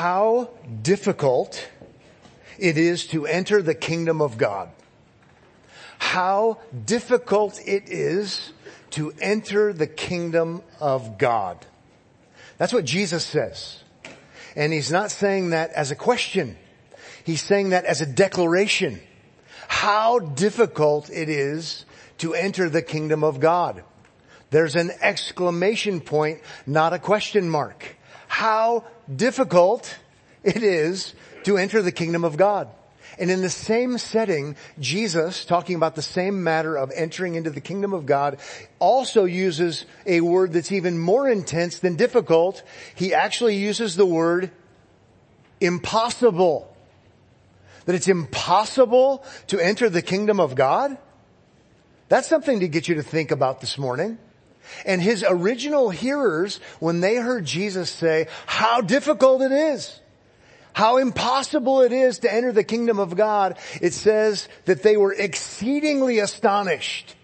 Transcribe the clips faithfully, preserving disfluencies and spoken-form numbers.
how difficult it is to enter the kingdom of God. How difficult it is to enter the kingdom of God. That's what Jesus says. And he's not saying that as a question. He's saying that as a declaration. How difficult it is to enter the kingdom of God. There's an exclamation point, not a question mark. How difficult it is to enter the kingdom of God. And in the same setting, Jesus, talking about the same matter of entering into the kingdom of God, also uses a word that's even more intense than difficult. He actually uses the word impossible. That it's impossible to enter the kingdom of God? That's something to get you to think about this morning. And his original hearers, when they heard Jesus say how difficult it is, how impossible it is to enter the kingdom of God, it says that they were exceedingly astonished.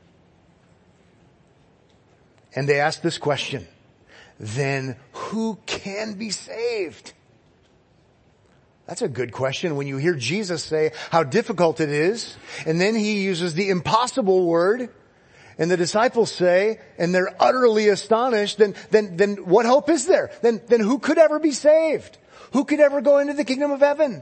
And they asked this question, then who can be saved? That's a good question when you hear Jesus say how difficult it is, and then he uses the impossible word, and the disciples say, and they're utterly astonished, then, then, then what hope is there? Then, then who could ever be saved? Who could ever go into the kingdom of heaven?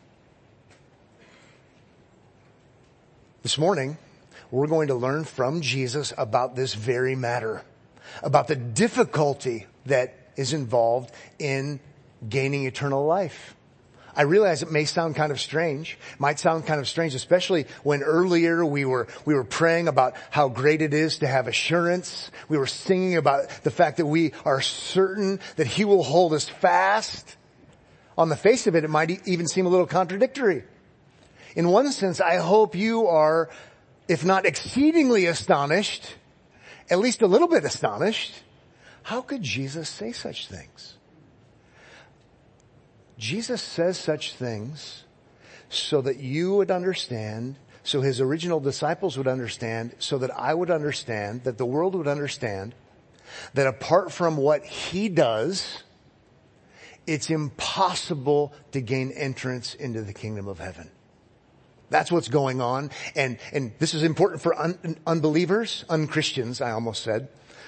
This morning, we're going to learn from Jesus about this very matter, about the difficulty that is involved in gaining eternal life. I realize it may sound kind of strange, might sound kind of strange, especially when earlier we were, we were praying about how great it is to have assurance. We were singing about the fact that we are certain that he will hold us fast. On the face of it, it might even seem a little contradictory. In one sense, I hope you are, if not exceedingly astonished, at least a little bit astonished. How could Jesus say such things? Jesus says such things so that you would understand, so his original disciples would understand, so that I would understand, that the world would understand, that apart from what he does, it's impossible to gain entrance into the kingdom of heaven. That's what's going on. And, and this is important for un, unbelievers, unchristians, I almost said.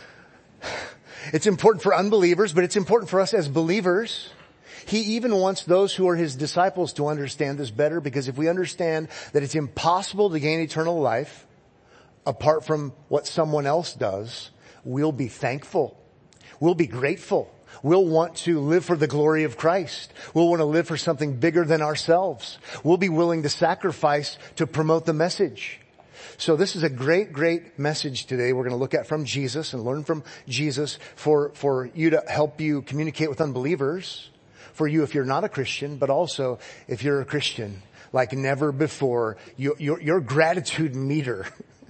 It's important for unbelievers, but it's important for us as believers. He even wants those who are his disciples to understand this better, because if we understand that it's impossible to gain eternal life apart from what someone else does, we'll be thankful. We'll be grateful. We'll want to live for the glory of Christ. We'll want to live for something bigger than ourselves. We'll be willing to sacrifice to promote the message. So this is a great, great message today we're going to look at from Jesus and learn from Jesus for, for you to help you communicate with unbelievers. For you if you're not a Christian, but also if you're a Christian, like never before, your, your, your gratitude meter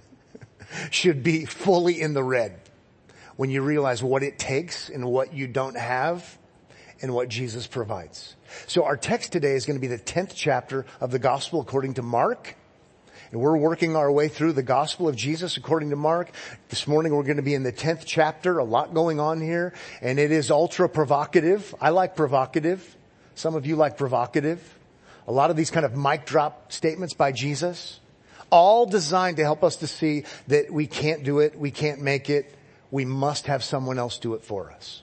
should be fully in the red when you realize what it takes and what you don't have and what Jesus provides. So our text today is going to be the tenth chapter of the Gospel according to Mark. And we're working our way through the Gospel of Jesus according to Mark. This morning we're going to be in the tenth chapter, a lot going on here, and it is ultra provocative. I like provocative. Some of you like provocative. A lot of these kind of mic drop statements by Jesus, all designed to help us to see that we can't do it, we can't make it, we must have someone else do it for us.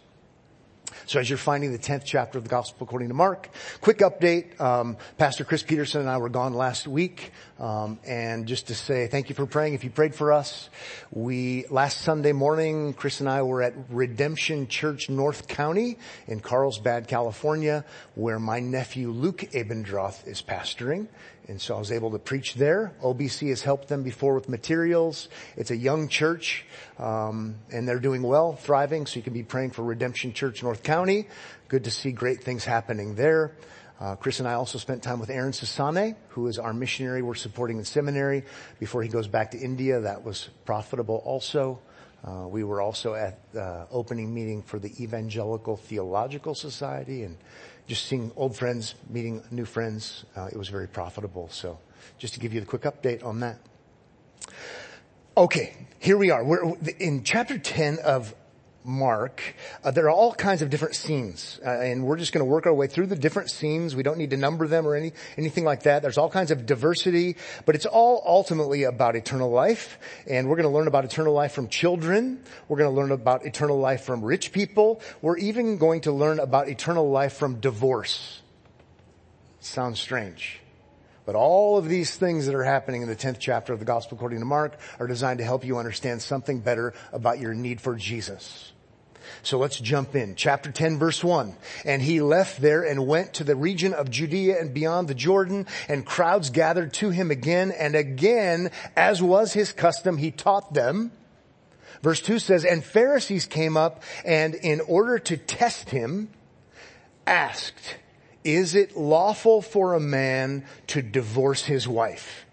So as you're finding the tenth chapter of the Gospel according to Mark, quick update. Um, Pastor Chris Peterson and I were gone last week. Um, and just to say thank you for praying. If you prayed for us, we, last Sunday morning, Chris and I were at Redemption Church North County in Carlsbad, California, where my nephew Luke Abendroth is pastoring. And so I was able to preach there. O B C has helped them before with materials. It's a young church, um, and they're doing well, thriving. So you can be praying for Redemption Church North County. Good to see great things happening there. Uh, Chris and I also spent time with Aaron Sasane, who is our missionary we're supporting in seminary before he goes back to India. That was profitable also. Uh, we were also at the opening meeting for the Evangelical Theological Society, and just seeing old friends, meeting new friends, uh, it was very profitable. So just to give you the quick update on that. Okay, here we are. We're in chapter ten of Mark, uh, there are all kinds of different scenes, uh, and we're just going to work our way through the different scenes. We don't need to number them or any anything like that. There's all kinds of diversity, but it's all ultimately about eternal life, and we're going to learn about eternal life from children. We're going to learn about eternal life from rich people. We're even going to learn about eternal life from divorce. Sounds strange. But all of these things that are happening in the tenth chapter of the Gospel according to Mark are designed to help you understand something better about your need for Jesus. So let's jump in. Chapter ten, verse one. And he left there and went to the region of Judea and beyond the Jordan, and crowds gathered to him again and again, as was his custom, he taught them. Verse two says, and Pharisees came up and in order to test him, asked, is it lawful for a man to divorce his wife?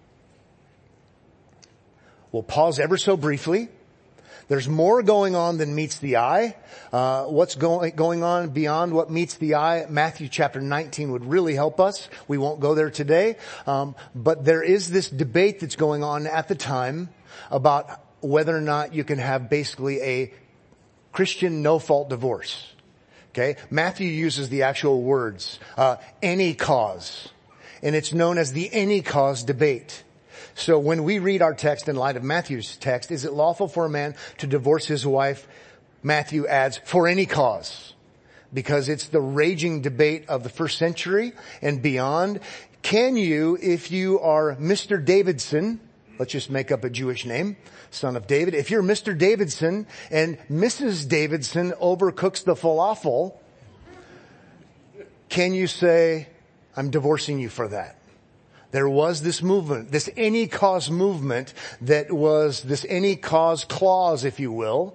We'll pause ever so briefly. There's more going on than meets the eye. Uh, what's going, going on beyond what meets the eye? Matthew chapter nineteen would really help us. We won't go there today. Um, but there is this debate that's going on at the time about whether or not you can have basically a Christian no-fault divorce. Okay, Matthew uses the actual words, uh, any cause. And it's known as the any cause debate. So when we read our text in light of Matthew's text, is it lawful for a man to divorce his wife? Matthew adds, for any cause. Because it's the raging debate of the first century and beyond. Can you, if you are Mister Davidson, let's just make up a Jewish name, son of David. If you're Mister Davidson and Missus Davidson overcooks the falafel, can you say, I'm divorcing you for that? There was this movement, this any cause movement that was this any cause clause, if you will,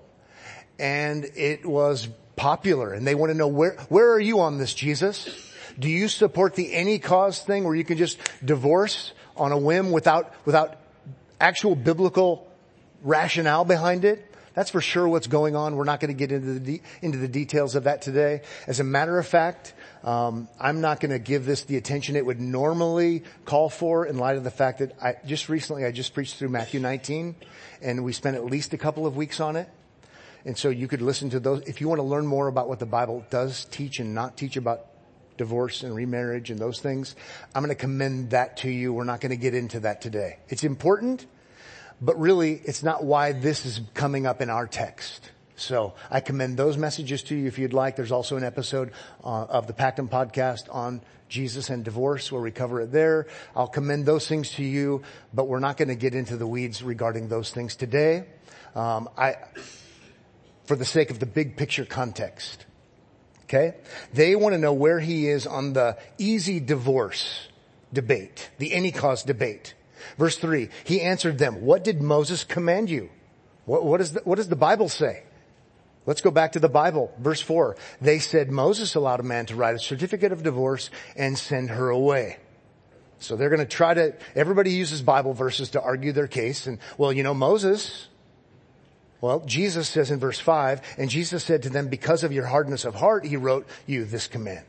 and it was popular. And they want to know, where, where are you on this, Jesus? Do you support the any cause thing where you can just divorce on a whim without, without actual biblical rationale behind it? That's for sure what's going on. We're not going to get into the de- into the details of that today. As a matter of fact, um, I'm not going to give this the attention it would normally call for in light of the fact that I just recently I just preached through Matthew nineteen, and we spent at least a couple of weeks on it. And so you could listen to those if you want to learn more about what the Bible does teach and not teach about divorce and remarriage and those things. I'm going to commend that to you. We're not going to get into that today. It's important. But really, it's not why this is coming up in our text. So I commend those messages to you if you'd like. There's also an episode uh, of the Pactum podcast on Jesus and divorce where we cover it there. I'll commend those things to you, but we're not going to get into the weeds regarding those things today. Um, I, for the sake of the big picture context. Okay? They want to know where he is on the easy divorce debate, the any cause debate. Verse three, he answered them, what did Moses command you? What, what, is the, what does the Bible say? Let's go back to the Bible. Verse four, they said Moses allowed a man to write a certificate of divorce and send her away. So they're going to try to, everybody uses Bible verses to argue their case. And well, you know, Moses, well, Jesus says in verse five, and Jesus said to them, because of your hardness of heart, he wrote you this command.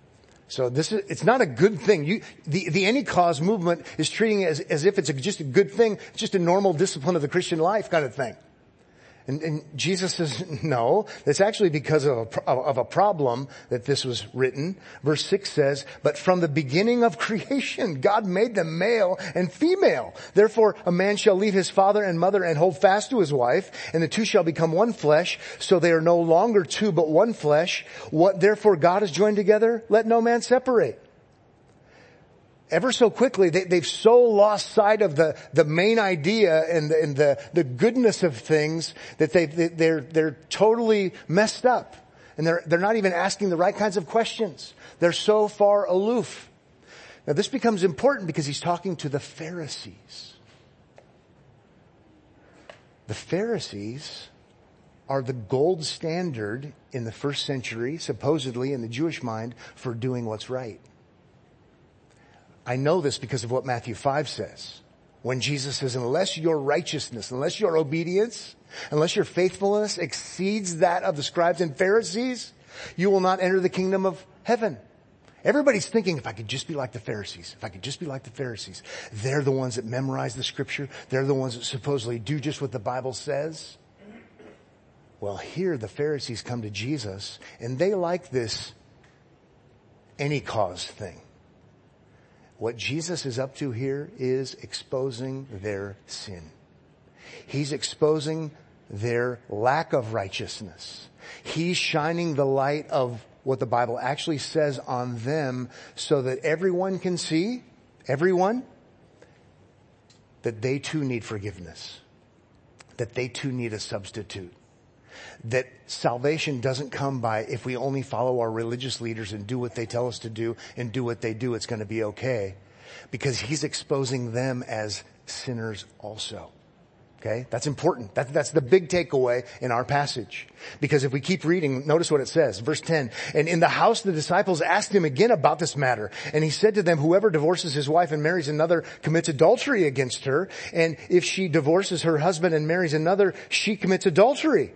So this is, it's not a good thing. You, the, the any cause movement is treating it as, as if it's a, just a good thing. It's just a normal discipline of the Christian life kind of thing. And, and Jesus says, no, it's actually because of a, of a problem that this was written. Verse six says, but from the beginning of creation, God made them male and female. Therefore, a man shall leave his father and mother and hold fast to his wife, and the two shall become one flesh. So they are no longer two, but one flesh. What therefore God has joined together, let no man separate. Ever so quickly, they, they've so lost sight of the, the main idea and the, and the, the goodness of things that they, they, they're, they're totally messed up. And they're, they're not even asking the right kinds of questions. They're so far aloof. Now this becomes important because he's talking to the Pharisees. The Pharisees are the gold standard in the first century, supposedly in the Jewish mind, for doing what's right. I know this because of what Matthew five says. When Jesus says, unless your righteousness, unless your obedience, unless your faithfulness exceeds that of the scribes and Pharisees, you will not enter the kingdom of heaven. Everybody's thinking, if I could just be like the Pharisees, if I could just be like the Pharisees. They're the ones that memorize the scripture. They're the ones that supposedly do just what the Bible says. Well, here the Pharisees come to Jesus and they like this any cause thing. What Jesus is up to here is exposing their sin. He's exposing their lack of righteousness. He's shining the light of what the Bible actually says on them so that everyone can see, everyone, that they too need forgiveness. That they too need a substitute. That salvation doesn't come by if we only follow our religious leaders and do what they tell us to do and do what they do, it's going to be okay. Because he's exposing them as sinners also. Okay? That's important. That, that's the big takeaway in our passage. Because if we keep reading, notice what it says. Verse ten. And in the house the disciples asked him again about this matter. And he said to them, whoever divorces his wife and marries another commits adultery against her. And if she divorces her husband and marries another, she commits adultery.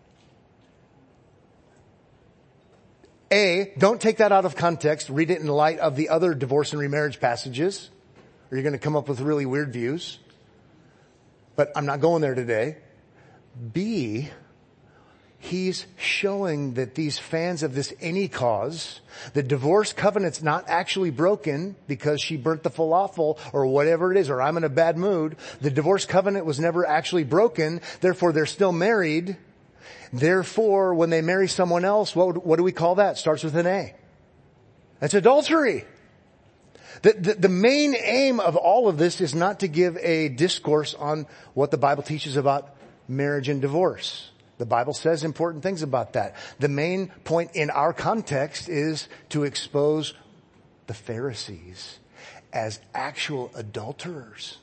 A, don't take that out of context. Read it in light of the other divorce and remarriage passages, or you're going to come up with really weird views. But I'm not going there today. B, he's showing that these fans of this any cause, the divorce covenant's not actually broken because she burnt the falafel or whatever it is, or I'm in a bad mood. The divorce covenant was never actually broken. Therefore, they're still married. Therefore, when they marry someone else, what, what do we call that? Starts with an A. That's adultery. The, the, the main aim of all of this is not to give a discourse on what the Bible teaches about marriage and divorce. The Bible says important things about that. The main point in our context is to expose the Pharisees as actual adulterers.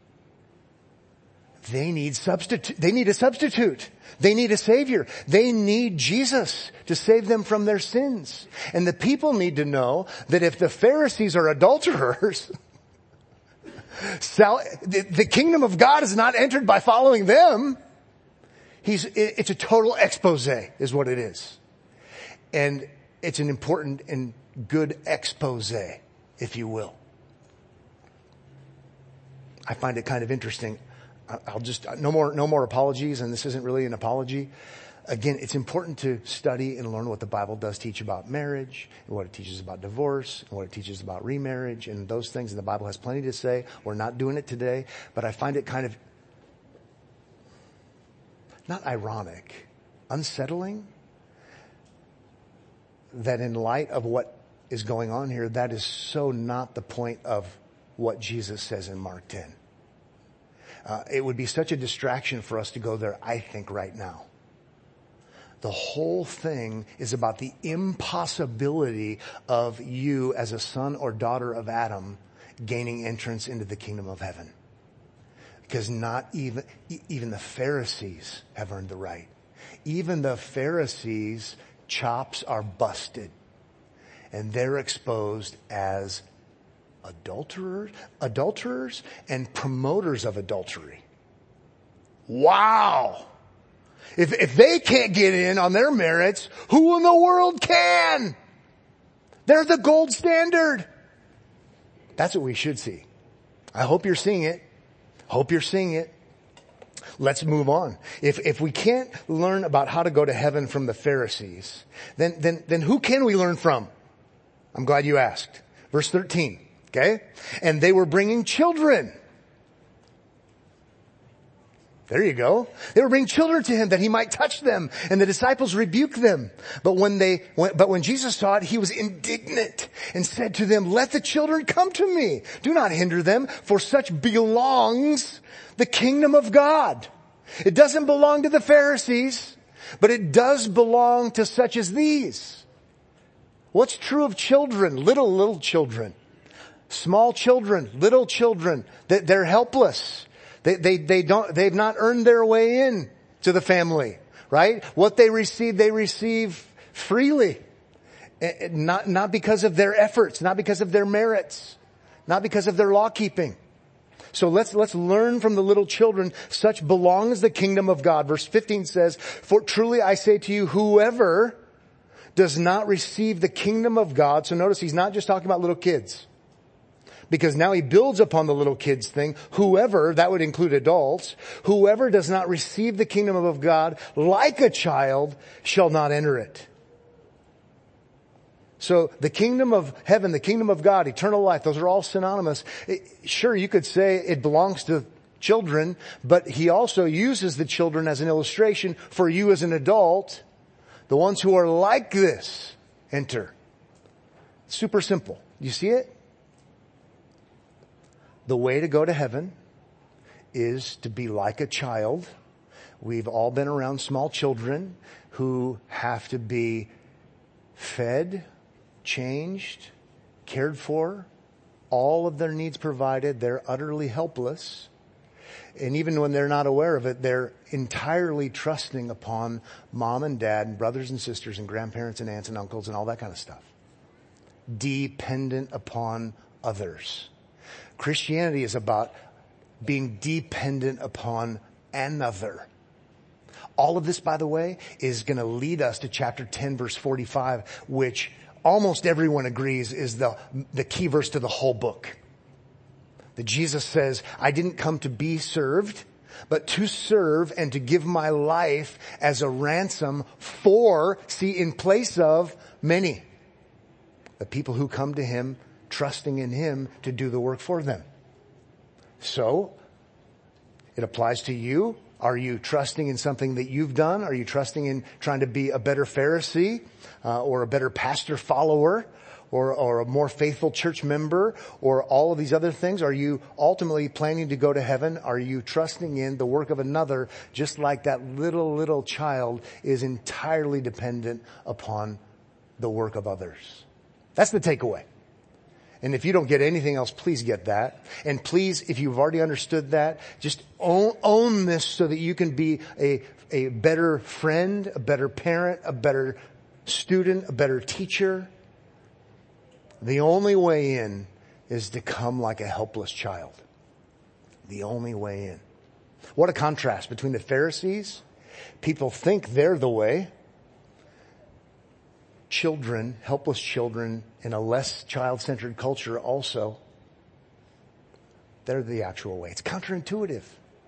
They need substitute. They need a substitute. They need a savior. They need Jesus to save them from their sins. And the people need to know that if the Pharisees are adulterers, the kingdom of God is not entered by following them. He's, it's a total expose is what it is. And it's an important and good expose, if you will. I find it kind of interesting. I'll just, no more, no more apologies, and this isn't really an apology. Again, it's important to study and learn what the Bible does teach about marriage, and what it teaches about divorce, and what it teaches about remarriage, and those things. And the Bible has plenty to say. We're not doing it today, but I find it kind of, not ironic, unsettling, that in light of what is going on here, that is so not the point of what Jesus says in Mark ten. Uh, it would be such a distraction for us to go there, I think, right now. The whole thing is about the impossibility of you as a son or daughter of Adam gaining entrance into the kingdom of heaven. Because not even, even the Pharisees have earned the right. Even the Pharisees' chops are busted. And they're exposed as adulterers, adulterers and promoters of adultery. Wow. If, if they can't get in on their merits, who in the world can? They're the gold standard. That's what we should see. I hope you're seeing it. Hope you're seeing it. Let's move on. If, if we can't learn about how to go to heaven from the Pharisees, then, then, then who can we learn from? I'm glad you asked. Verse thirteen. Okay? And they were bringing children. There you go. They were bringing children to him that he might touch them, and the disciples rebuked them. But when they, when, but when Jesus saw it, he was indignant and said to them, let the children come to me. Do not hinder them, for such belongs the kingdom of God. It doesn't belong to the Pharisees, but it does belong to such as these. What's true of children? Little, little children. Small children, little children, they're helpless. They, they, they don't, they've not earned their way in to the family, right? What they receive, they receive freely. Not, not because of their efforts, not because of their merits, not because of their law keeping. So let's, let's learn from the little children. Such belongs the kingdom of God. Verse fifteen says, for truly I say to you, whoever does not receive the kingdom of God. So notice he's not just talking about little kids. Because now he builds upon the little kids thing. Whoever, that would include adults, whoever does not receive the kingdom of God like a child shall not enter it. So the kingdom of heaven, the kingdom of God, eternal life, those are all synonymous. It, sure, you could say it belongs to children, but he also uses the children as an illustration for you as an adult. The ones who are like this enter. Super simple. You see it? The way to go to heaven is to be like a child. We've all been around small children who have to be fed, changed, cared for, all of their needs provided. They're utterly helpless. And even when they're not aware of it, they're entirely trusting upon mom and dad and brothers and sisters and grandparents and aunts and uncles and all that kind of stuff. Dependent upon others. Christianity is about being dependent upon another. All of this, by the way, is going to lead us to chapter ten, verse forty-five, which almost everyone agrees is the, the key verse to the whole book. That Jesus says, I didn't come to be served, but to serve and to give my life as a ransom for, see, in place of many. The people who come to him, trusting in him to do the work for them. So, it applies to you. Are you trusting in something that you've done? Are you trusting in trying to be a better Pharisee uh, or a better pastor follower or, or a more faithful church member or all of these other things? Are you ultimately planning to go to heaven? Are you trusting in the work of another just like that little, little child is entirely dependent upon the work of others? That's the takeaway. And if you don't get anything else, please get that. And please, if you've already understood that, just own, own this so that you can be a, a better friend, a better parent, a better student, a better teacher. The only way in is to come like a helpless child. The only way in. What a contrast between the Pharisees. People think they're the way. Children, helpless children in a less child-centered culture also, they're the actual way. It's counterintuitive.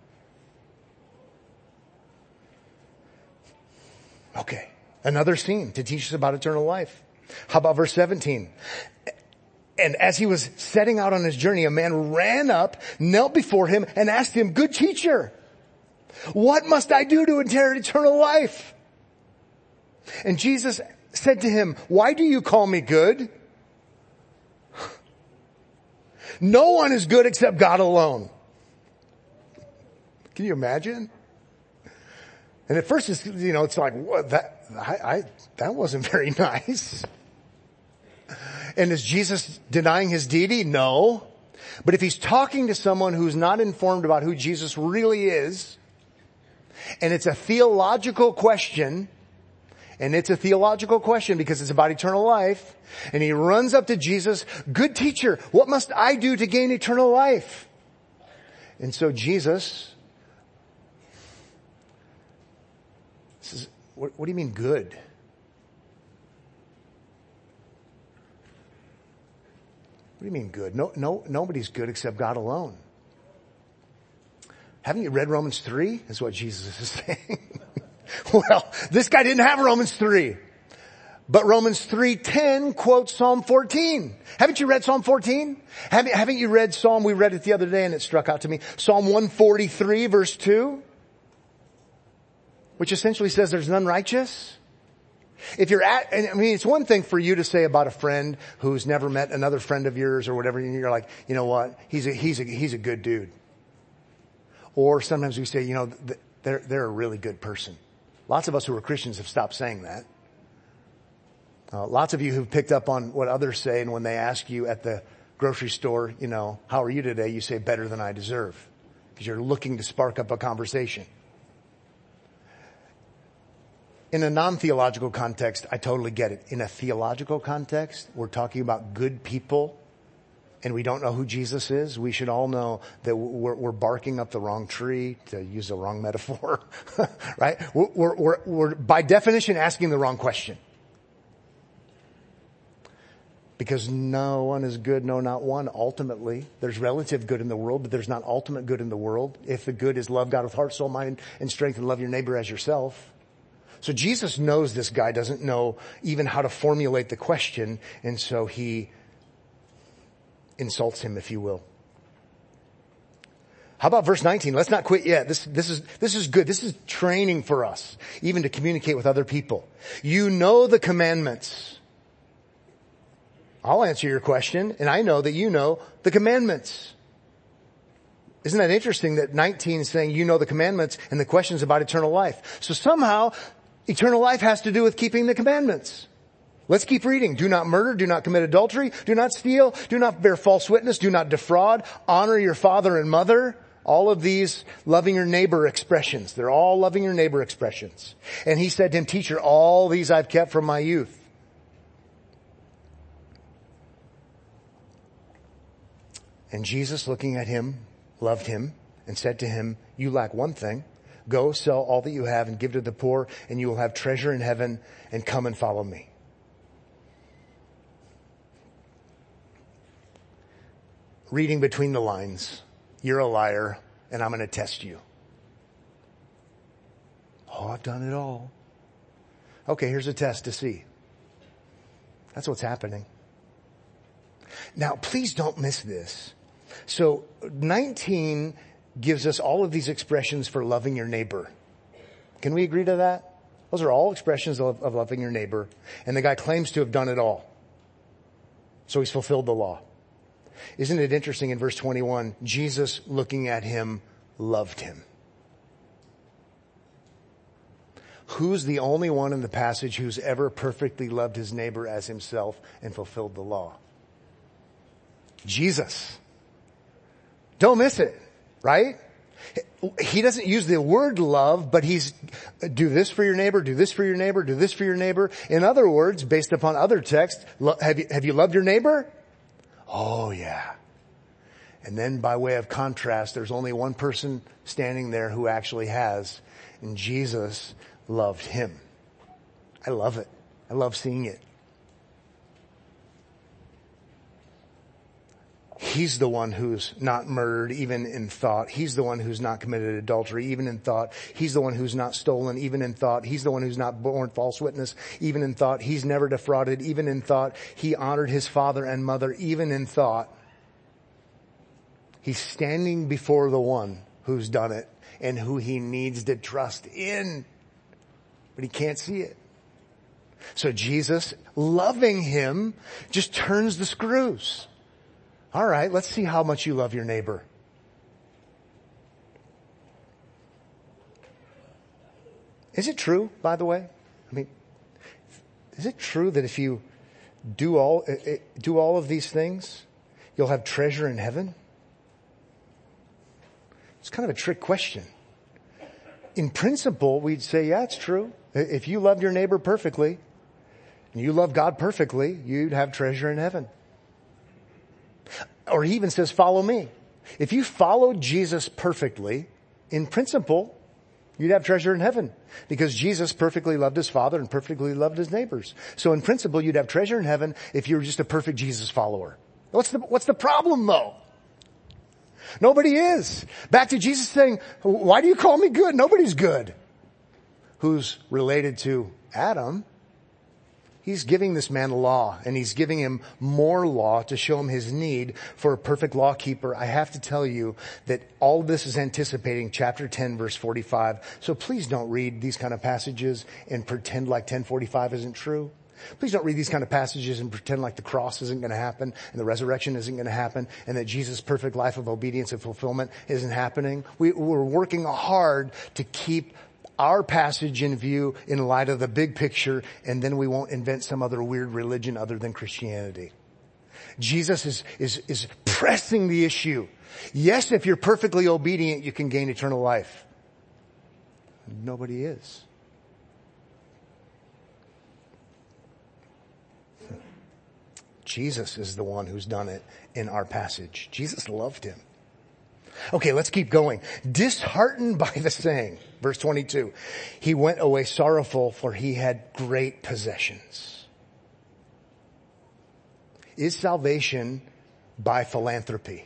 Okay, another scene to teach us about eternal life. How about verse seventeen? And as he was setting out on his journey, a man ran up, knelt before him, and asked him, "Good teacher, what must I do to inherit eternal life?" And Jesus said to him, "Why do you call me good? No one is good except God alone." Can you imagine? And at first, it's, you know, it's like, what, that, I, I, that wasn't very nice. And is Jesus denying his deity? No. But if he's talking to someone who's not informed about who Jesus really is, and it's a theological question, and it's a theological question because it's about eternal life. And he runs up to Jesus, "Good teacher, what must I do to gain eternal life?" And so Jesus says, what, what do you mean good? What do you mean good? No, no, nobody's good except God alone. Haven't you read Romans three? Is what Jesus is saying. Well, this guy didn't have Romans three. But Romans three ten quotes Psalm fourteen. Haven't you read Psalm fourteen? Haven't, haven't you read Psalm, we read it the other day and it struck out to me, Psalm one forty-three verse two? Which essentially says there's none righteous. If you're at, and I mean, it's one thing for you to say about a friend who's never met another friend of yours or whatever, and you're like, you know what, he's a, he's a, he's a good dude. Or sometimes we say, you know, they're, they're a really good person. Lots of us who are Christians have stopped saying that. Uh, lots of you who've picked up on what others say, and when they ask you at the grocery store, you know, how are you today? You say, better than I deserve. Because you're looking to spark up a conversation. In a non-theological context, I totally get it. In a theological context, we're talking about good people, and we don't know who Jesus is. We should all know that we're, we're barking up the wrong tree, to use the wrong metaphor, right? We're, we're, we're, we're, by definition, asking the wrong question. Because no one is good, no, not one, ultimately. There's relative good in the world, but there's not ultimate good in the world. If the good is love God with heart, soul, mind, and strength, and love your neighbor as yourself. So Jesus knows this guy doesn't know even how to formulate the question, and so he insults him, if you will. How about verse nineteen? Let's not quit yet. This, this is, this is good. This is training for us, even to communicate with other people. You know the commandments. I'll answer your question, and I know that you know the commandments. Isn't that interesting that nineteen is saying you know the commandments and the question is about eternal life? So somehow eternal life has to do with keeping the commandments. Let's keep reading. Do not murder, do not commit adultery, do not steal, do not bear false witness, do not defraud, honor your father and mother. All of these loving your neighbor expressions. They're all loving your neighbor expressions. And he said to him, teacher, all these I've kept from my youth. And Jesus, looking at him, loved him and said to him, you lack one thing. Go sell all that you have and give to the poor, and you will have treasure in heaven, and come and follow me. Reading between the lines, you're a liar, and I'm going to test you. Oh, I've done it all. Okay, here's a test to see. That's what's happening. Now, please don't miss this. So nineteen gives us all of these expressions for loving your neighbor. Can we agree to that? Those are all expressions of, of loving your neighbor. And the guy claims to have done it all. So he's fulfilled the law. Isn't it interesting in verse twenty-one, Jesus looking at him loved him. Who's the only one in the passage who's ever perfectly loved his neighbor as himself and fulfilled the law? Jesus. Don't miss it, right? He doesn't use the word love, but he's do this for your neighbor, do this for your neighbor, do this for your neighbor. In other words, based upon other texts, have you, have you loved your neighbor? Oh yeah. And then by way of contrast, there's only one person standing there who actually has, and Jesus loved him. I love it. I love seeing it. He's the one who's not murdered, even in thought. He's the one who's not committed adultery, even in thought. He's the one who's not stolen, even in thought. He's the one who's not borne false witness, even in thought. He's never defrauded, even in thought. He honored his father and mother, even in thought. He's standing before the one who's done it and who he needs to trust in, but he can't see it. So Jesus, loving him, just turns the screws. All right, let's see how much you love your neighbor. Is it true, by the way? I mean, is it true that if you do all do all of these things, you'll have treasure in heaven? It's kind of a trick question. In principle, we'd say, yeah, it's true. If you loved your neighbor perfectly, and you love God perfectly, you'd have treasure in heaven. Or he even says, follow me. If you followed Jesus perfectly, in principle, you'd have treasure in heaven. Because Jesus perfectly loved his Father and perfectly loved his neighbors. So in principle, you'd have treasure in heaven if you were just a perfect Jesus follower. What's the, what's the problem though? Nobody is. Back to Jesus saying, why do you call me good? Nobody's good. Who's related to Adam? He's giving this man law, and he's giving him more law to show him his need for a perfect law keeper. I have to tell you that all of this is anticipating chapter ten, verse forty-five. So please don't read these kind of passages and pretend like ten forty-five isn't true. Please don't read these kind of passages and pretend like the cross isn't going to happen and the resurrection isn't going to happen and that Jesus' perfect life of obedience and fulfillment isn't happening. We, we're working hard to keep our passage in view in light of the big picture, and then we won't invent some other weird religion other than Christianity. Jesus is, is, is pressing the issue. Yes, if you're perfectly obedient, you can gain eternal life. Nobody is. Jesus is the one who's done it in our passage. Jesus loved him. Okay, let's keep going. Disheartened by the saying, verse twenty-two, he went away sorrowful, for he had great possessions. Is salvation by philanthropy?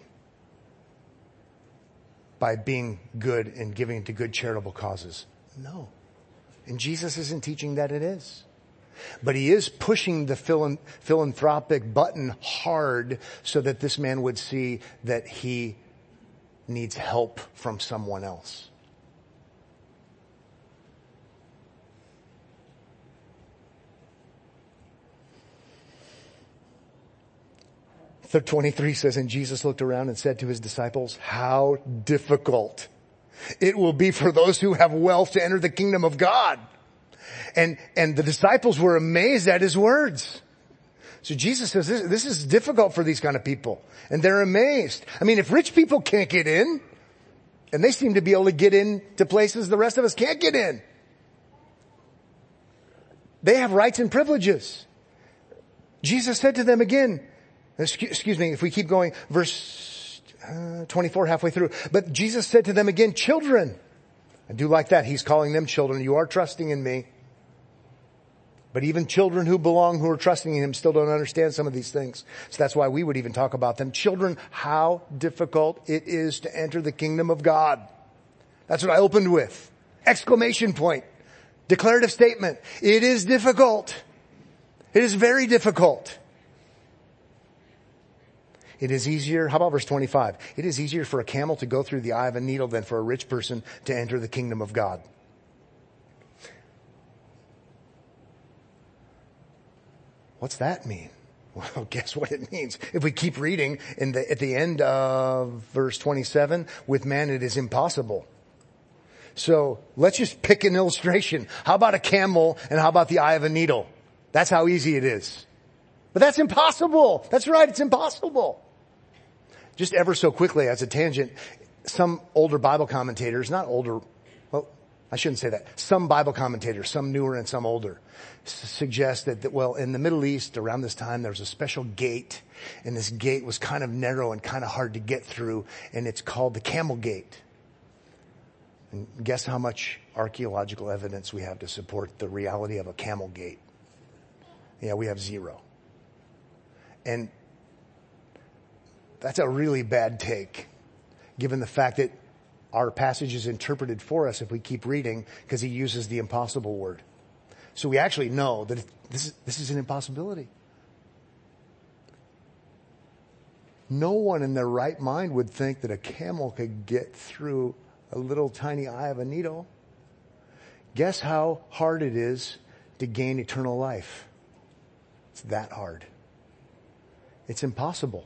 By being good and giving to good charitable causes? No. And Jesus isn't teaching that it is. But he is pushing the philanthropic button hard so that this man would see that he needs help from someone else. twenty-three says, and Jesus looked around and said to his disciples, how difficult it will be for those who have wealth to enter the kingdom of God. And, and the disciples were amazed at his words. So Jesus says this, this is difficult for these kind of people. And they're amazed. I mean, if rich people can't get in, and they seem to be able to get in to places the rest of us can't get in. They have rights and privileges. Jesus said to them again, excuse me, if we keep going, verse uh, twenty-four, halfway through. But Jesus said to them again, children. I do like that. He's calling them children. You are trusting in me. But even children who belong, who are trusting in him, still don't understand some of these things. So that's why we would even talk about them. Children, how difficult it is to enter the kingdom of God. That's what I opened with. Exclamation point. Declarative statement. It is difficult. It is very difficult. It is easier, how about verse twenty-five? It is easier for a camel to go through the eye of a needle than for a rich person to enter the kingdom of God. What's that mean? Well, guess what it means. If we keep reading in the, at the end of verse twenty-seven, with man it is impossible. So let's just pick an illustration. How about a camel and how about the eye of a needle? That's how easy it is. But that's impossible. That's right. It's impossible. Just ever so quickly as a tangent, some older Bible commentators, not older, well, I shouldn't say that. Some Bible commentators, some newer and some older, s- suggest that, that, well, in the Middle East around this time, there was a special gate, and this gate was kind of narrow and kind of hard to get through, and it's called the Camel Gate. And guess how much archaeological evidence we have to support the reality of a camel gate? Yeah, we have zero. And that's a really bad take, given the fact that our passage is interpreted for us if we keep reading, because he uses the impossible word. So we actually know that this is, this is an impossibility. No one in their right mind would think that a camel could get through a little tiny eye of a needle. Guess how hard it is to gain eternal life? It's that hard. It's impossible.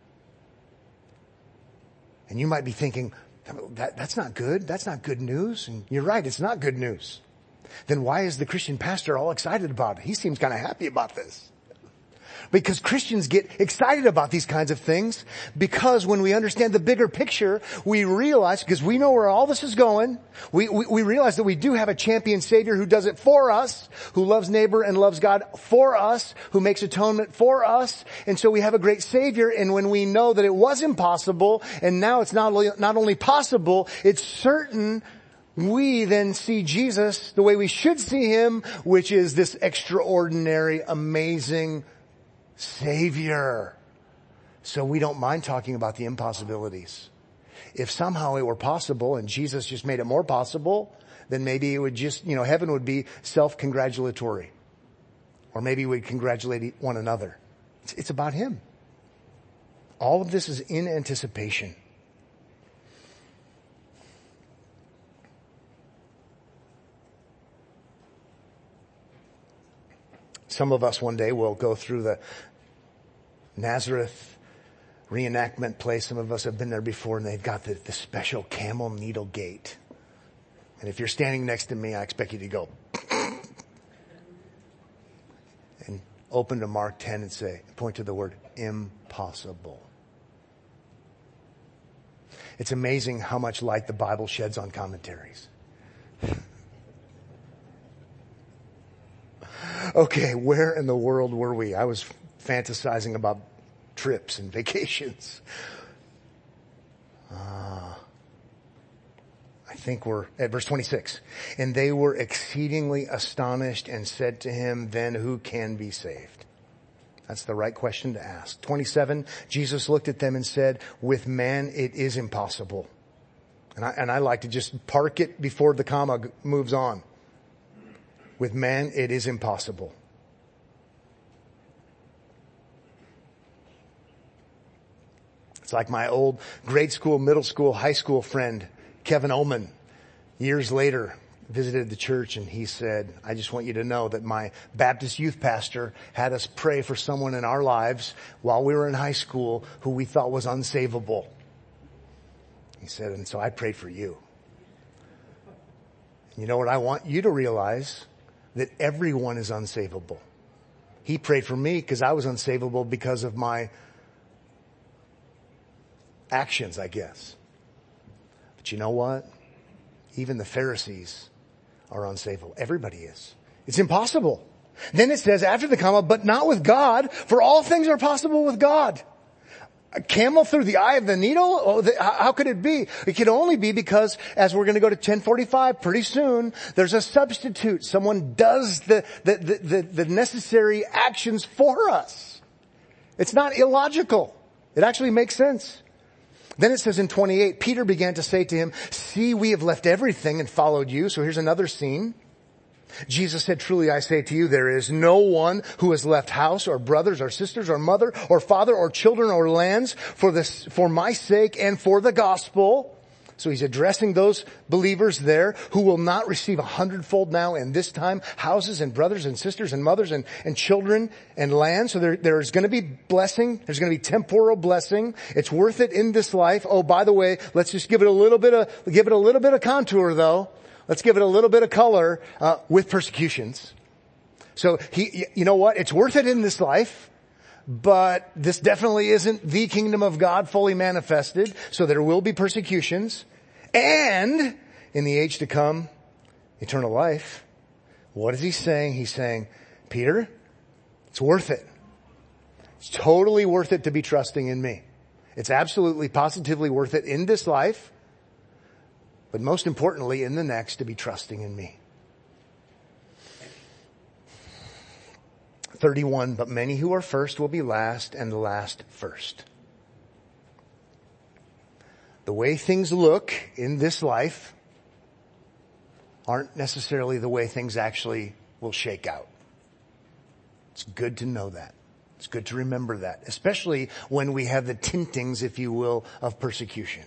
And you might be thinking, that, that's not good. That's not good news. And you're right, it's not good news. Then why is the Christian pastor all excited about it? He seems kind of happy about this. Because Christians get excited about these kinds of things, because when we understand the bigger picture, we realize, because we know where all this is going, we, we, we realize that we do have a champion Savior who does it for us, who loves neighbor and loves God for us, who makes atonement for us. And so we have a great Savior, and when we know that it was impossible, and now it's not only, not only possible, it's certain, we then see Jesus the way we should see him, which is this extraordinary, amazing Savior. So we don't mind talking about the impossibilities. If somehow it were possible and Jesus just made it more possible, then maybe it would just, you know, heaven would be self-congratulatory. Or maybe we'd congratulate one another. It's, it's about him. All of this is in anticipation. Some of us one day will go through the Nazareth reenactment place. Some of us have been there before, and they've got the, the special camel needle gate. And if you're standing next to me, I expect you to go and open to Mark ten and say, point to the word impossible. It's amazing how much light the Bible sheds on commentaries. Okay, where in the world were we? I was fantasizing about trips and vacations. Uh, I think we're at verse twenty-six. And they were exceedingly astonished and said to him, then who can be saved? That's the right question to ask. twenty-seven, Jesus looked at them and said, with man it is impossible. And I, and I like to just park it before the comma moves on. With man it is impossible. It's like my old grade school, middle school, high school friend, Kevin Ullman, years later visited the church and he said, I just want you to know that my Baptist youth pastor had us pray for someone in our lives while we were in high school who we thought was unsavable. He said, and so I prayed for you. And you know what I want you to realize? That everyone is unsavable. He prayed for me because I was unsavable because of my actions, I guess. But you know what? Even the Pharisees are unsavable. Everybody is. It's impossible. Then it says after the comma, but not with God, for all things are possible with God. A camel through the eye of the needle? Oh, the, how could it be? It can only be because, as we're going to go to ten forty-five pretty soon, there's a substitute. Someone does the, the, the, the, the necessary actions for us. It's not illogical. It actually makes sense. Then it says in twenty-eight, Peter began to say to him, see, we have left everything and followed you. So here's another scene. Jesus said, truly I say to you, there is no one who has left house or brothers or sisters or mother or father or children or lands for this, for my sake and for the gospel. So he's addressing those believers there who will not receive a hundredfold now and this time, houses and brothers and sisters and mothers and, and children and land. So there, there's going to be blessing. There's going to be temporal blessing. It's worth it in this life. Oh, by the way, let's just give it a little bit of, give it a little bit of contour though. Let's give it a little bit of color, uh, with persecutions. So he, you know what? It's worth it in this life. But this definitely isn't the kingdom of God fully manifested. So there will be persecutions. And in the age to come, eternal life. What is he saying? He's saying, Peter, it's worth it. It's totally worth it to be trusting in me. It's absolutely, positively worth it in this life. But most importantly, in the next, to be trusting in me. thirty-one, but many who are first will be last, and the last first. The way things look in this life aren't necessarily the way things actually will shake out. It's good to know that. It's good to remember that, especially when we have the tintings, if you will, of persecution.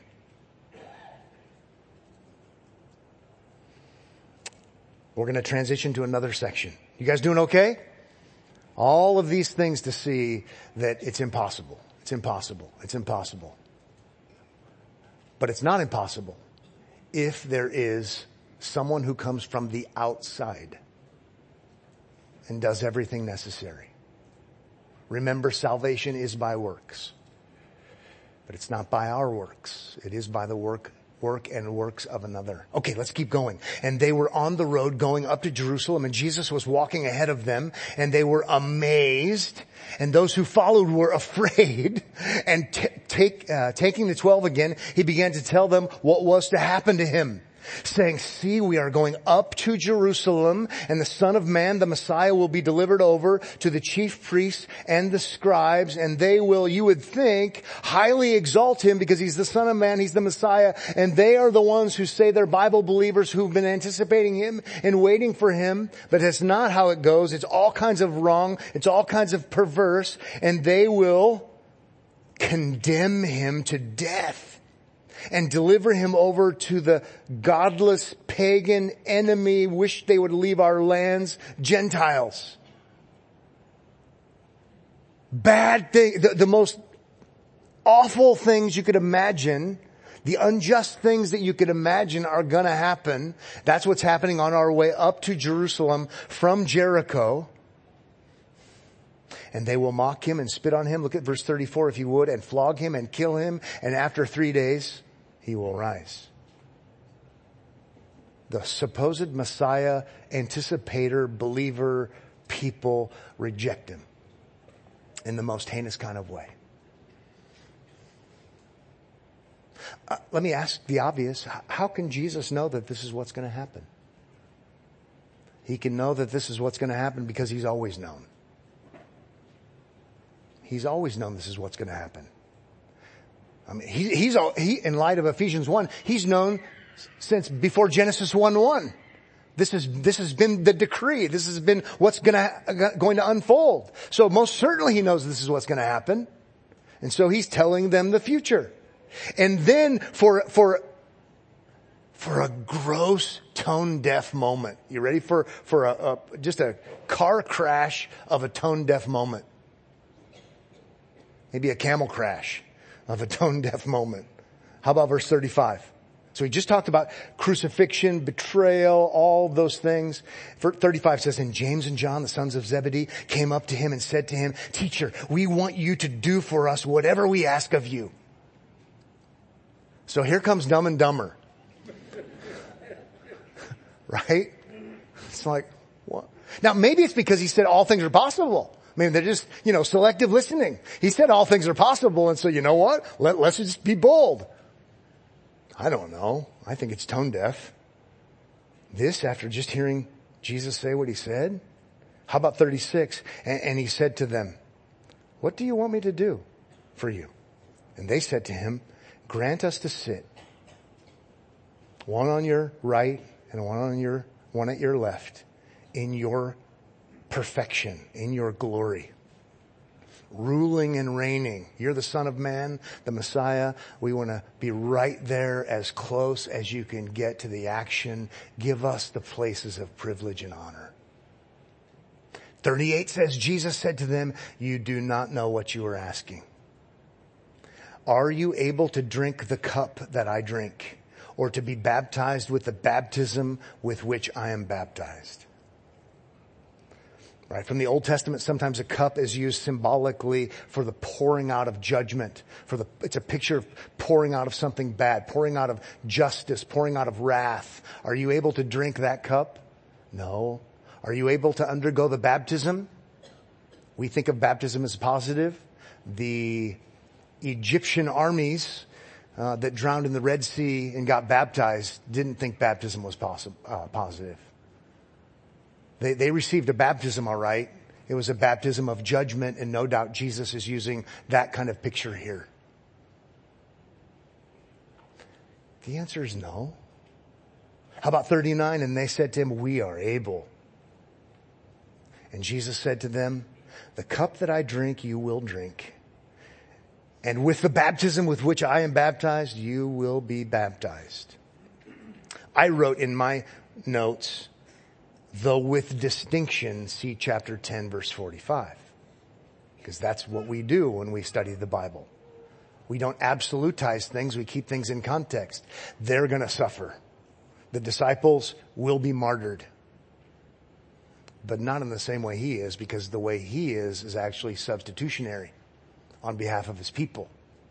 We're going to transition to another section. You guys doing okay? All of these things to see that it's impossible. It's impossible. It's impossible. But it's not impossible if there is someone who comes from the outside and does everything necessary. Remember, salvation is by works. But it's not by our works. It is by the work work and works of another. Okay, let's keep going. And they were on the road going up to Jerusalem, and Jesus was walking ahead of them, and they were amazed, and those who followed were afraid. And t- take, uh, taking the twelve again, he began to tell them what was to happen to him, saying, see, we are going up to Jerusalem, and the Son of Man, the Messiah, will be delivered over to the chief priests and the scribes, and they will, you would think, highly exalt him because he's the Son of Man, he's the Messiah, and they are the ones who say they're Bible believers who've been anticipating him and waiting for him, but it's not how it goes. It's all kinds of wrong. It's all kinds of perverse, and they will condemn him to death and deliver him over to the godless pagan enemy, wish they would leave our lands, Gentiles. Bad thing, the, the most awful things you could imagine, the unjust things that you could imagine are gonna happen. That's what's happening on our way up to Jerusalem from Jericho. And they will mock him and spit on him. Look at verse thirty-four if you would, and flog him and kill him. And after three days, he will rise. The supposed Messiah, anticipator, believer, people reject him in the most heinous kind of way. Uh, let me ask the obvious. How can Jesus know that this is what's going to happen? He can know that this is what's going to happen because he's always known. He's always known this is what's going to happen. I mean, he, he's, he, in light of Ephesians one, he's known since before Genesis one one. This is, this has been the decree. This has been what's gonna, going to unfold. So most certainly he knows this is what's going to happen. And so he's telling them the future. And then for, for, for a gross tone deaf moment. You ready for, for a, a, just a car crash of a tone deaf moment? Maybe a camel crash of a tone deaf moment. How about verse thirty-five? So he just talked about crucifixion, betrayal, all those things. thirty-five says, and James and John, the sons of Zebedee, came up to him and said to him, Teacher, we want you to do for us whatever we ask of you. So here comes Dumb and Dumber. Right? It's like, what? Now maybe it's because he said all things are possible. I mean, they're just, you know, selective listening. He said all things are possible, and so you know what? Let, let's just be bold. I don't know. I think it's tone deaf. This after just hearing Jesus say what he said? How about thirty-six? And, and he said to them, what do you want me to do for you? And they said to him, grant us to sit, one on your right and one on your, one at your left, in your perfection, in your glory. Ruling and reigning. You're the Son of Man, the Messiah. We want to be right there as close as you can get to the action. Give us the places of privilege and honor. thirty-eight says, Jesus said to them, you do not know what you are asking. Are you able to drink the cup that I drink, or to be baptized with the baptism with which I am baptized? Right. From the Old Testament, sometimes a cup is used symbolically for the pouring out of judgment. For the, it's a picture of pouring out of something bad, pouring out of justice, pouring out of wrath. Are you able to drink that cup? No. Are you able to undergo the baptism? We think of baptism as positive. The Egyptian armies uh, that drowned in the Red Sea and got baptized didn't think baptism was possi- uh, positive. They, they received a baptism, all right. It was a baptism of judgment, and no doubt Jesus is using that kind of picture here. The answer is no. How about thirty-nine? And they said to him, we are able. And Jesus said to them, the cup that I drink, you will drink. And with the baptism with which I am baptized, you will be baptized. I wrote in my notes, though with distinction, see chapter ten, verse forty-five. Because that's what we do when we study the Bible. We don't absolutize things. We keep things in context. They're going to suffer. The disciples will be martyred. But not in the same way he is, because the way he is is actually substitutionary on behalf of his people.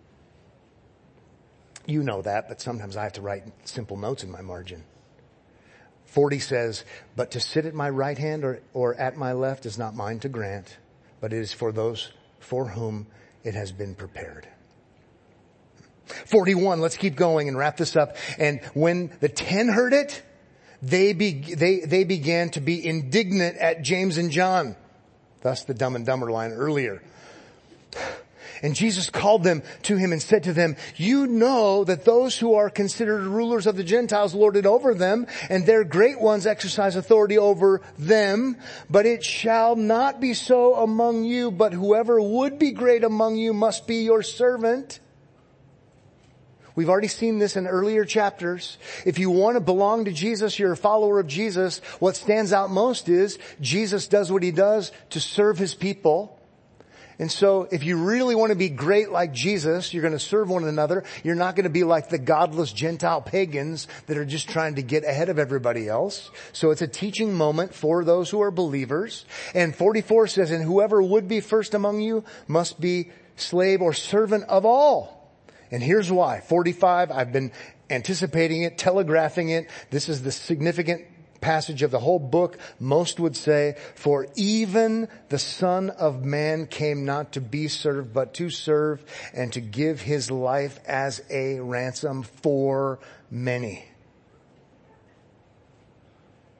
You know that, but sometimes I have to write simple notes in my margin. forty says, but to sit at my right hand or, or at my left is not mine to grant, but it is for those for whom it has been prepared. forty-one, let's keep going and wrap this up. And when the ten heard it, they, be, they, they began to be indignant at James and John. Thus the Dumb and Dumber line earlier. And Jesus called them to him and said to them, you know that those who are considered rulers of the Gentiles lord it over them, and their great ones exercise authority over them. But it shall not be so among you, but whoever would be great among you must be your servant. We've already seen this in earlier chapters. If you want to belong to Jesus, you're a follower of Jesus, what stands out most is Jesus does what he does to serve his people. And so if you really want to be great like Jesus, you're going to serve one another. You're not going to be like the godless Gentile pagans that are just trying to get ahead of everybody else. So it's a teaching moment for those who are believers. And forty-four says, and whoever would be first among you must be slave or servant of all. And here's why. forty-five, I've been anticipating it, telegraphing it. This is the significant passage of the whole book. Most would say, for even the Son of Man came not to be served, but to serve and to give his life as a ransom for many.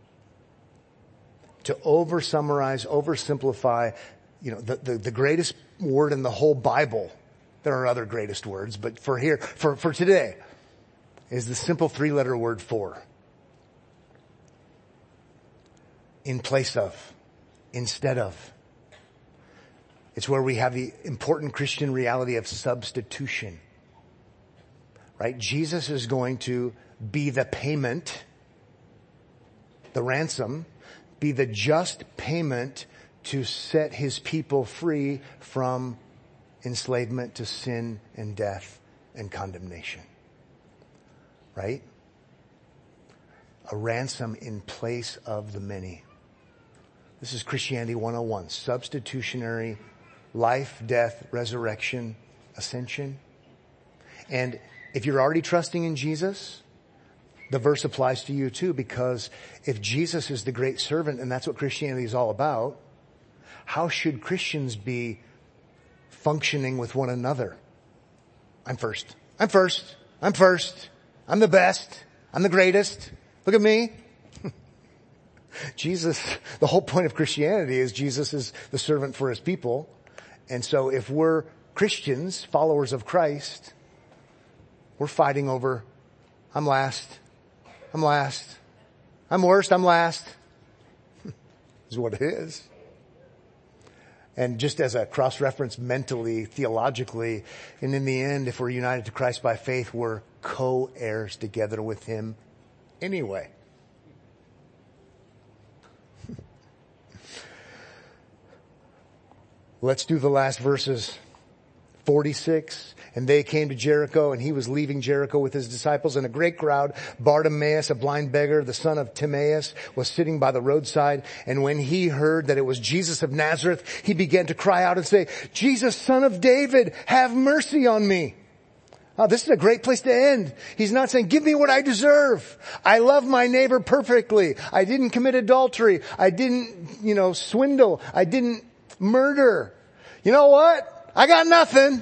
To over summarize, oversimplify, you know, the, the, the greatest word in the whole Bible. There are other greatest words, but for here, for, for today, is the simple three-letter word for. In place of. Instead of. It's where we have the important Christian reality of substitution. Right? Jesus is going to be the payment, the ransom, be the just payment to set his people free from enslavement to sin and death and condemnation. Right? A ransom in place of the many. This is Christianity one oh one. Substitutionary life, death, resurrection, ascension. And if you're already trusting in Jesus, the verse applies to you too, because if Jesus is the great servant and that's what Christianity is all about, how should Christians be functioning with one another? I'm first. I'm first. I'm first. I'm the best. I'm the greatest. Look at me. Jesus, the whole point of Christianity is Jesus is the servant for his people. And so if we're Christians, followers of Christ, we're fighting over, I'm last. I'm last. I'm worst. I'm last. Is what it is. And just as a cross-reference mentally, theologically, and in the end, if we're united to Christ by faith, we're co-heirs together with him anyway. Let's do the last verses. forty-six. And they came to Jericho, and he was leaving Jericho with his disciples, and a great crowd. Bartimaeus, a blind beggar, the son of Timaeus, was sitting by the roadside. And when he heard that it was Jesus of Nazareth, he began to cry out and say, Jesus, son of David, have mercy on me. Oh, this is a great place to end. He's not saying, give me what I deserve. I love my neighbor perfectly. I didn't commit adultery. I didn't, you know, swindle. I didn't murder. You know what? I got nothing.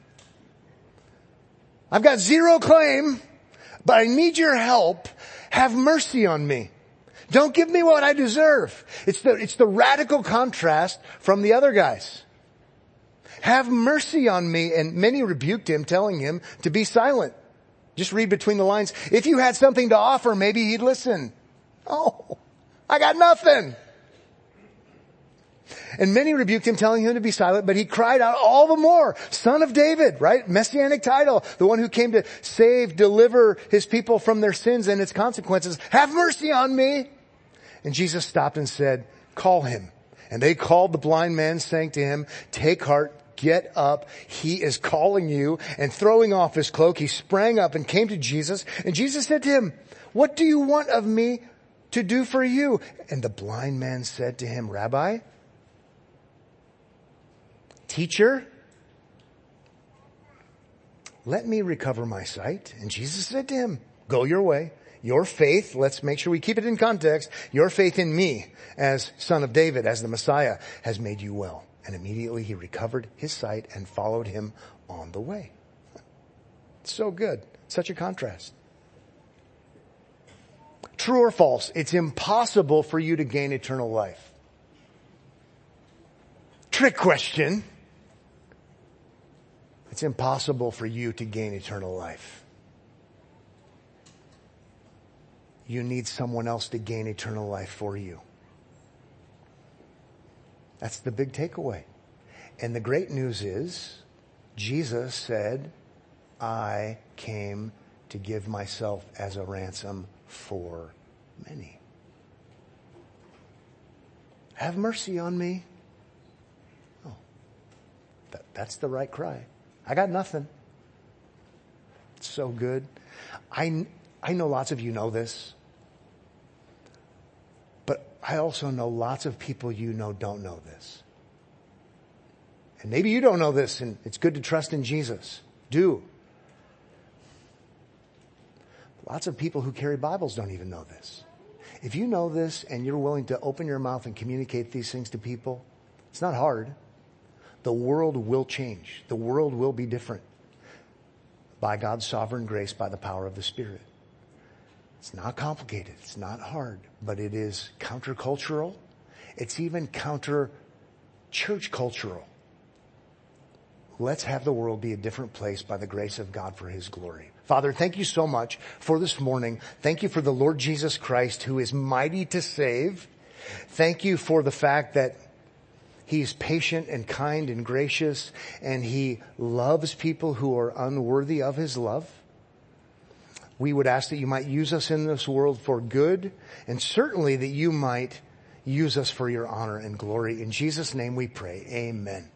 I've got zero claim, but I need your help. Have mercy on me. Don't give me what I deserve. It's the, it's the radical contrast from the other guys. Have mercy on me. And many rebuked him, telling him to be silent. Just read between the lines. If you had something to offer, maybe he'd listen. Oh, I got nothing. And many rebuked him, telling him to be silent, but he cried out all the more, Son of David, right? Messianic title, the one who came to save, deliver his people from their sins and its consequences. Have mercy on me. And Jesus stopped and said, call him. And they called the blind man, saying to him, take heart, get up. He is calling you. And throwing off his cloak, he sprang up and came to Jesus. And Jesus said to him, what do you want of me to do for you? And the blind man said to him, Rabbi, teacher, let me recover my sight. And Jesus said to him, go your way. Your faith, let's make sure we keep it in context. Your faith in me as Son of David, as the Messiah, has made you well. And immediately he recovered his sight and followed him on the way. So good. Such a contrast. True or false? It's impossible for you to gain eternal life. Trick question. It's impossible for you to gain eternal life. You need someone else to gain eternal life for you. That's the big takeaway. And the great news is, Jesus said, I came to give myself as a ransom for many. Have mercy on me. Oh, that, that's the right cry. I got nothing. It's so good. I, I know lots of you know this. But I also know lots of people you know don't know this. And maybe you don't know this, and it's good to trust in Jesus. Do. Lots of people who carry Bibles don't even know this. If you know this and you're willing to open your mouth and communicate these things to people, it's not hard. The world will change. The world will be different. By God's sovereign grace, by the power of the Spirit. It's not complicated. It's not hard. But it is countercultural. It's even counter-church cultural. Let's have the world be a different place by the grace of God for his glory. Father, thank you so much for this morning. Thank you for the Lord Jesus Christ, who is mighty to save. Thank you for the fact that he's patient and kind and gracious, and he loves people who are unworthy of his love. We would ask that you might use us in this world for good, and certainly that you might use us for your honor and glory. In Jesus' name we pray. Amen.